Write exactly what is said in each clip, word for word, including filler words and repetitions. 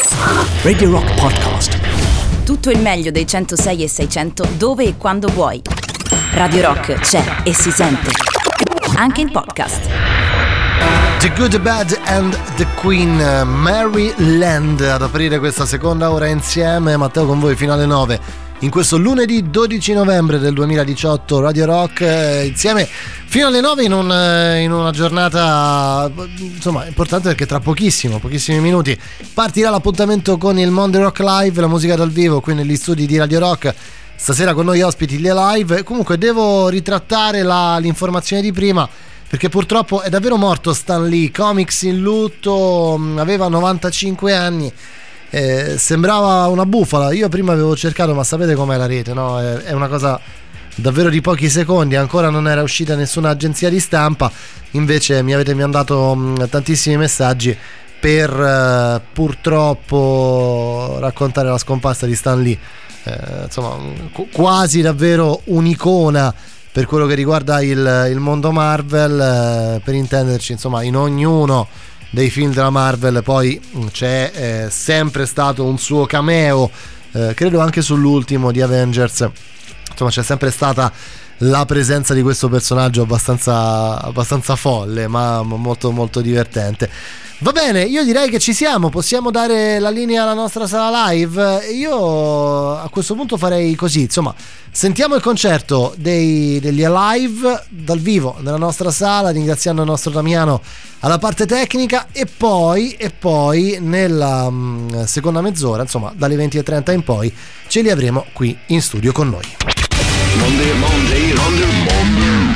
Radio Rock Podcast. Tutto il meglio dei centosei e seicento dove e quando vuoi. Radio Rock c'è e si sente anche in podcast. The Good, The Bad and The Queen, Mary Land ad aprire questa seconda ora insieme. Matteo con voi fino alle nove in questo lunedì dodici novembre del duemiladiciotto. Radio Rock eh, insieme fino alle nove in, un, eh, in una giornata insomma importante, perché tra pochissimo, pochissimi minuti partirà l'appuntamento con il Monday Rock Live, la musica dal vivo qui negli studi di Radio Rock. Stasera con noi ospiti le live. Comunque devo ritrattare la, l'informazione di prima, perché purtroppo è davvero morto Stan Lee, comics in lutto, aveva novantacinque anni, eh, sembrava una bufala. Io prima avevo cercato, ma sapete com'è la rete, no? È, è una cosa davvero di pochi secondi, ancora non era uscita nessuna agenzia di stampa, invece mi avete mandato mh, tantissimi messaggi per uh, purtroppo raccontare la scomparsa di Stan Lee, eh, insomma qu- quasi davvero un'icona per quello che riguarda il, il mondo Marvel, eh, per intenderci, insomma in ognuno dei film della Marvel poi c'è eh, sempre stato un suo cameo, eh, credo anche sull'ultimo di Avengers, insomma c'è sempre stata la presenza di questo personaggio abbastanza, abbastanza folle, ma molto molto divertente. Va bene, io direi che ci siamo, possiamo dare la linea alla nostra sala live. Io a questo punto farei così, insomma, sentiamo il concerto dei, degli Alive dal vivo nella nostra sala, ringraziando il nostro Damiano alla parte tecnica, e poi, e poi nella mh, seconda mezz'ora, insomma dalle venti e trenta in poi, ce li avremo qui in studio con noi. Monday, Monday, Monday, Monday.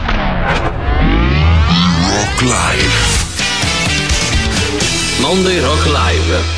Rock Live. Monday Rock Live.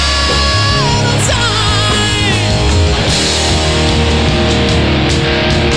Time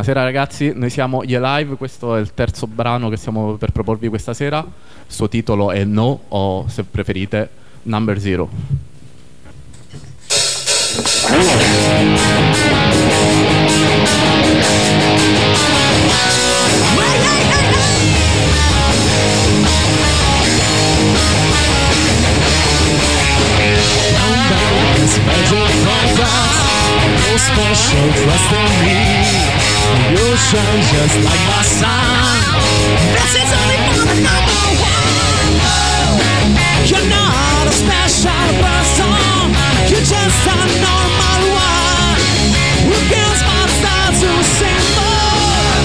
Buonasera ragazzi, noi siamo gli Alive, questo è il terzo brano che stiamo per proporvi questa sera. Il suo titolo è No, o se preferite Number Zero. No special trust in me. You shine just like my sun. This is only for the number one. You're not a special person. You're just a normal one. Who gives my style to sing more?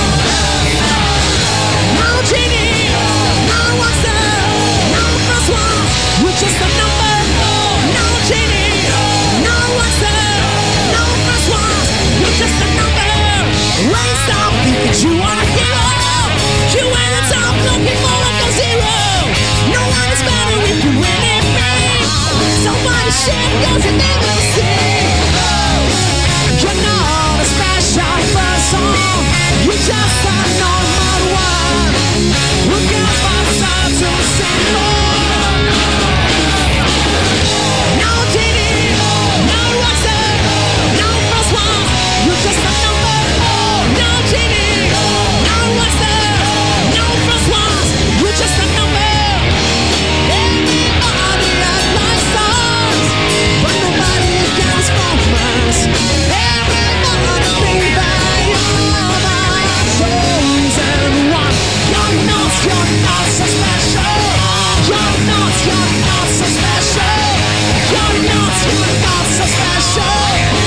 No genie, no wonder, no first one. You're just a number. No genie, no wonder. You're just a number. Raise up, because you are a hero. You at the top, looking more like a zero. No one is better if you win it big. Somebody shit cause you never see. You're not a special person. You're just a normal one. Who gets my side to sing more? No genie, no wonder, no first one. You're just a number. No genie, no wonder, no first one. You're just a number. Everybody act like stars, but nobody counts for us. Everybody think that you're the chosen one. You're not, you're not so special. You're not, you're not so special. You're not, you're not so special.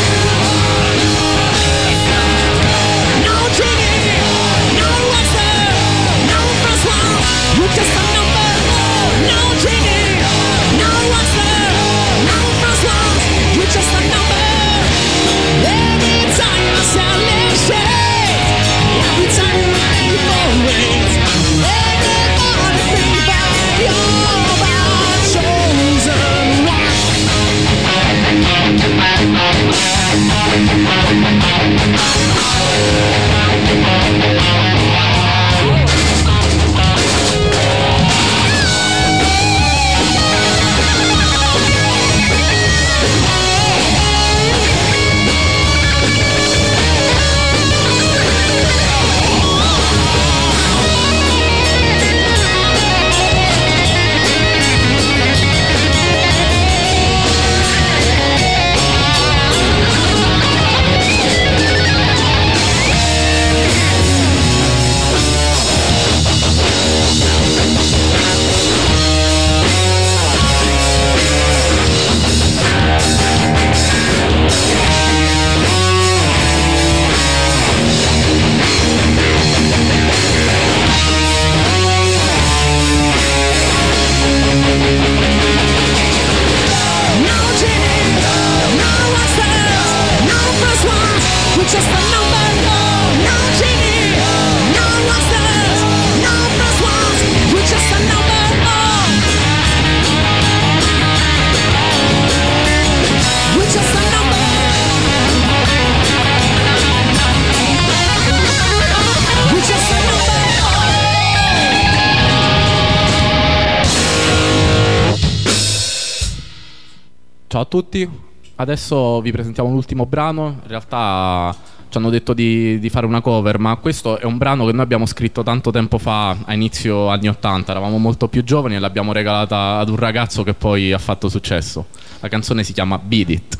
No genie, no wonder, no first one. You're just a number. No genie, no wonder, no first one. You're just a number. Every time you sell it, shade. Every time you pay for it. Everybody think that you're the chosen one. Just a number, no genie, no wonders, no first ones. You're just a number, you're just a number. You're just a number. Ciao a tutti. Adesso vi presentiamo l'ultimo brano. In realtà ci hanno detto di, di fare una cover, ma questo è un brano che noi abbiamo scritto tanto tempo fa, a inizio anni ottanta. Eravamo molto più giovani e l'abbiamo regalata ad un ragazzo che poi ha fatto successo. La canzone si chiama Beat It.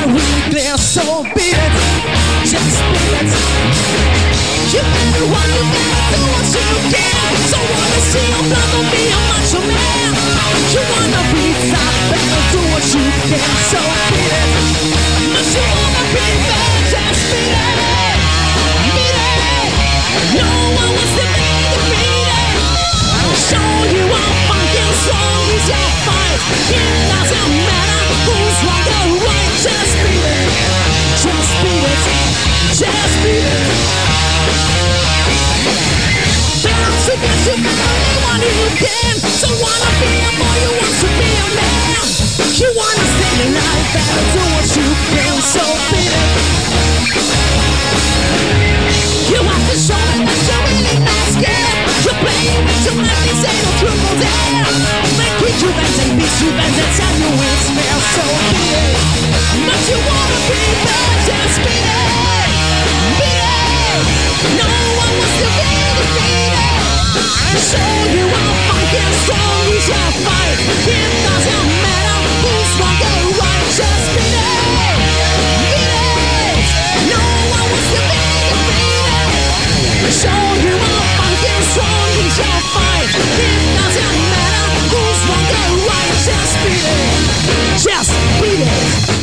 So beat it, just beat it. You better run, you down. Make it your best and be your best. That's how you will smell so good. But you wanna be bad, just be it, be it. No one wants to be defeated. So you are fucking strong, you shall fight. It doesn't matter who's wrong or right, just be it, be it. No one wants to be defeated. So you are fucking strong, you shall fight. It doesn't matter who's wrong or right, just be it, just be it.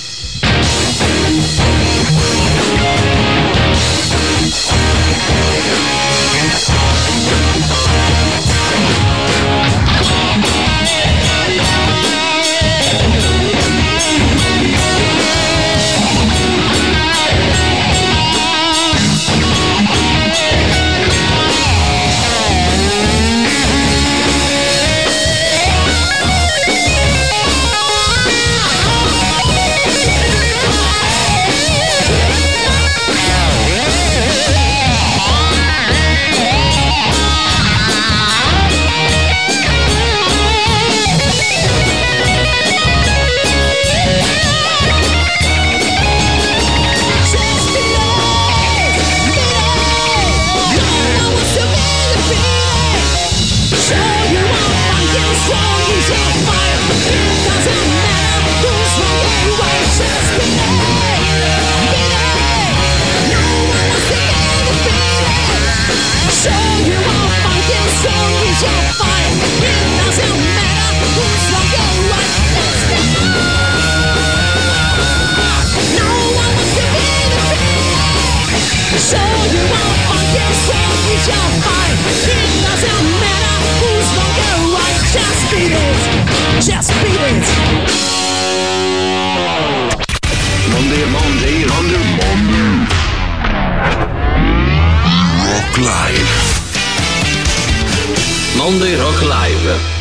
Monday, Monday, Monday, Monday. Rock Live. Monday Rock Live.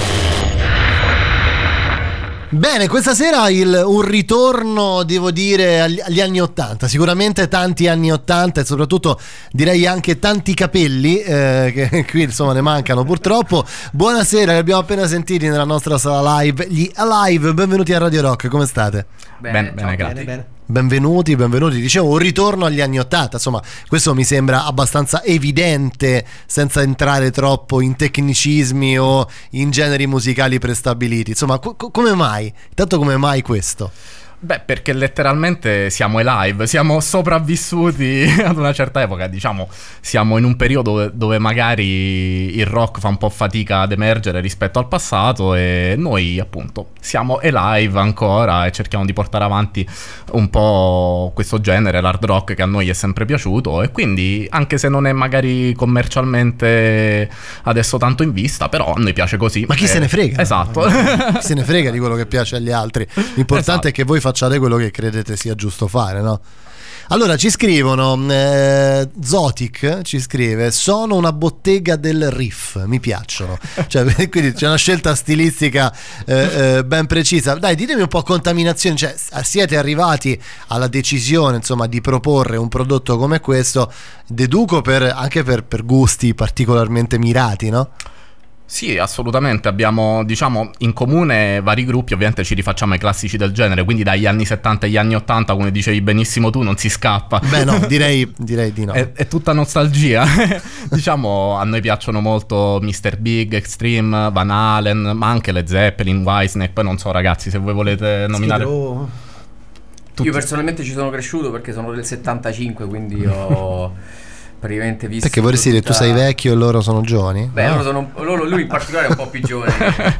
Bene, questa sera il, un ritorno, devo dire, agli, agli anni ottanta, sicuramente tanti anni ottanta e soprattutto direi anche tanti capelli, eh, che qui insomma ne mancano purtroppo. Buonasera, li abbiamo appena sentiti nella nostra sala live, gli Alive, benvenuti a Radio Rock, come state? Bene, bene, bene, grazie. Bene, bene. Benvenuti, benvenuti. Dicevo, un ritorno agli anni ottanta, insomma, questo mi sembra abbastanza evidente, senza entrare troppo in tecnicismi o in generi musicali prestabiliti. Insomma, co- come mai? Intanto come mai questo? Beh, perché letteralmente siamo alive, siamo sopravvissuti ad una certa epoca, diciamo, siamo in un periodo dove magari il rock fa un po' fatica ad emergere rispetto al passato e noi appunto siamo alive ancora e cerchiamo di portare avanti un po' questo genere, l'hard rock, che a noi è sempre piaciuto, e quindi anche se non è magari commercialmente adesso tanto in vista, però a noi piace così. Ma chi eh, se ne frega? Esatto. Chi se ne frega di quello che piace agli altri? L'importante esatto. è che voi facciate quello che credete sia giusto fare, no? Allora ci scrivono, eh, Zotic ci scrive: sono una bottega del riff, mi piacciono. Cioè, quindi c'è una scelta stilistica eh, eh, ben precisa. Dai, ditemi un po' contaminazione, cioè siete arrivati alla decisione insomma di proporre un prodotto come questo, deduco per, anche per, per gusti particolarmente mirati, no? Sì, assolutamente, abbiamo diciamo in comune vari gruppi, ovviamente ci rifacciamo ai classici del genere, quindi dagli anni settanta agli anni ottanta, come dicevi benissimo tu, non si scappa. Beh no, direi, direi di no. È, è tutta nostalgia. Diciamo, a noi piacciono molto mister Big, Extreme, Van Halen, ma anche Led Zeppelin, Whitesnake, poi non so ragazzi se voi volete nominare... Tutti. Io personalmente ci sono cresciuto perché sono del settantacinque, quindi ho... praticamente visto. Perché vorresti dire tutta... tu sei vecchio e loro sono giovani? Beh, no. loro sono, loro, lui in particolare è un po' più giovane.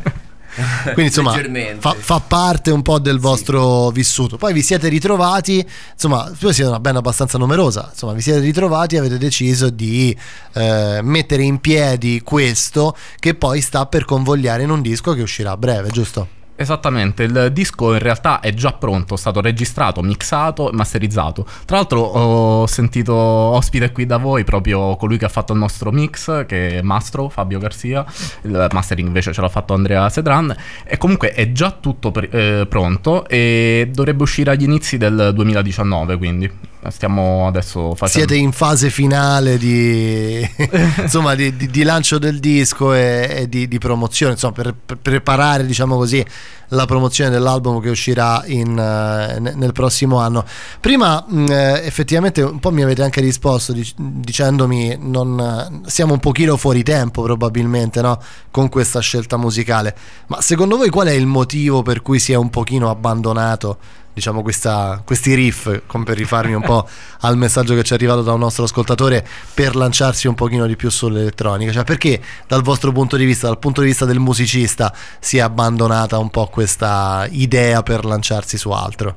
Quindi insomma fa, fa parte un po' del vostro sì. vissuto. Poi vi siete ritrovati, insomma, voi siete una band abbastanza numerosa, insomma vi siete ritrovati e avete deciso di eh, mettere in piedi questo, che poi sta per convogliare in un disco che uscirà a breve, giusto? Esattamente, il disco in realtà è già pronto, è stato registrato, mixato e masterizzato. Tra l'altro ho sentito ospite qui da voi proprio colui che ha fatto il nostro mix, che è Mastro, Fabio Garcia. Il mastering invece ce l'ha fatto Andrea Sedran. E comunque è già tutto pre- eh, pronto e dovrebbe uscire agli inizi del duemiladiciannove, quindi stiamo adesso facendo. Siete in fase finale di insomma di, di, di lancio del disco e, e di, di promozione, insomma, per, per preparare, diciamo così, la promozione dell'album che uscirà in, uh, nel prossimo anno. Prima mh, effettivamente un po' mi avete anche risposto dic- dicendomi non siamo un pochino fuori tempo probabilmente, no? Con questa scelta musicale, ma secondo voi qual è il motivo per cui si è un pochino abbandonato, diciamo, questa, questi riff, come per rifarmi un po' al messaggio che ci è arrivato da un nostro ascoltatore, per lanciarsi un pochino di più sull'elettronica? Cioè, perché dal vostro punto di vista, dal punto di vista del musicista, si è abbandonata un po' questa idea per lanciarsi su altro?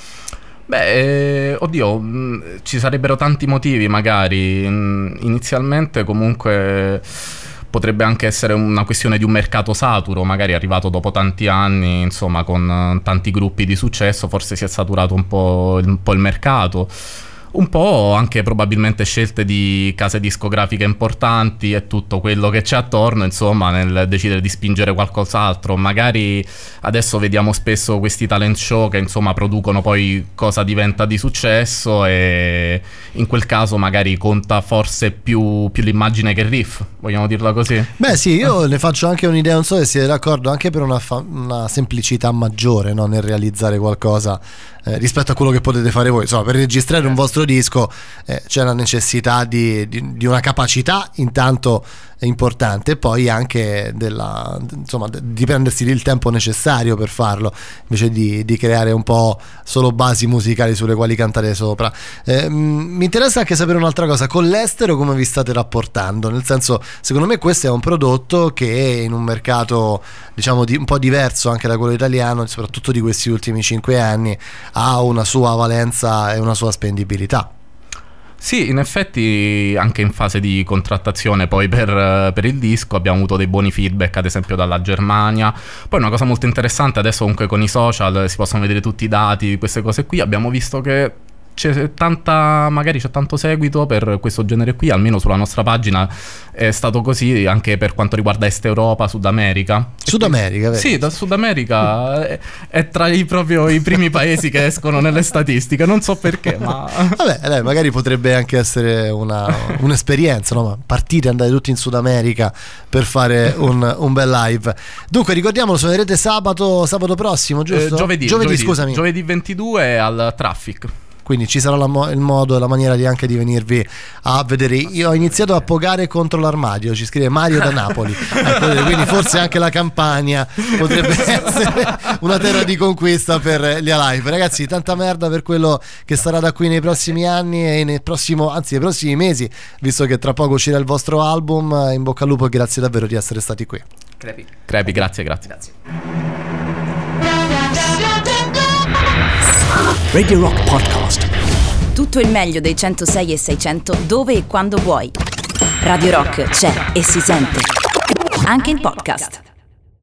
Beh, eh, oddio, mh, ci sarebbero tanti motivi magari. Mh, inizialmente comunque potrebbe anche essere una questione di un mercato saturo, magari arrivato dopo tanti anni, insomma, con uh, tanti gruppi di successo, forse si è saturato un po' il, un po' il mercato. Un po' anche probabilmente scelte di case discografiche importanti e tutto quello che c'è attorno, insomma, nel decidere di spingere qualcos'altro. Magari adesso vediamo spesso questi talent show che, insomma, producono poi cosa diventa di successo, e in quel caso magari conta forse più, più l'immagine che il riff, vogliamo dirla così? Beh sì, io ne faccio anche un'idea, non so se siete d'accordo, anche per una, fa- una semplicità maggiore, no, nel realizzare qualcosa eh, rispetto a quello che potete fare voi. Insomma, per registrare un vostro disco eh, c'è la necessità di, di, di una capacità intanto importante, e poi anche della, insomma, di prendersi il tempo necessario per farlo, invece di, di creare un po' solo basi musicali sulle quali cantare sopra. Eh, mi interessa anche sapere un'altra cosa: con l'estero come vi state rapportando? Nel senso, secondo me questo è un prodotto che in un mercato, diciamo, di, un po' diverso anche da quello italiano, soprattutto di questi ultimi cinque anni, ha una sua valenza e una sua spendibilità. Sì, in effetti anche in fase di contrattazione poi per, per il disco abbiamo avuto dei buoni feedback, ad esempio dalla Germania. Poi una cosa molto interessante, adesso comunque con i social si possono vedere tutti i dati, queste cose qui, abbiamo visto che c'è tanta, magari c'è tanto seguito per questo genere qui, almeno sulla nostra pagina è stato così anche per quanto riguarda Est Europa, Sud America. Sud America, vero? Sì, da Sud America è, è tra i proprio i primi paesi che escono nelle statistiche, non so perché, ma vabbè, dai, magari potrebbe anche essere una, un'esperienza, no? Partire, andare tutti in Sud America per fare un, un bel live. Dunque, ricordiamolo, suonerete sabato sabato prossimo, giusto? Eh, giovedì, giovedì, giovedì, scusami. Giovedì ventidue al Traffic. Quindi ci sarà la mo- il modo e la maniera di anche di venirvi a vedere. Io ho iniziato a pogare contro l'armadio, ci scrive Mario da Napoli. Ecco, quindi forse anche la Campania potrebbe essere una terra di conquista per gli Alive. Ragazzi, tanta merda per quello che sarà da qui nei prossimi anni e nel prossimo, anzi nei prossimi mesi, visto che tra poco uscirà il vostro album. In bocca al lupo e grazie davvero di essere stati qui. Crepi. Crepi, grazie, grazie. Grazie. Radio Rock Podcast. Tutto il meglio dei centosei e seicento dove e quando vuoi. Radio Rock c'è e si sente. Anche in podcast.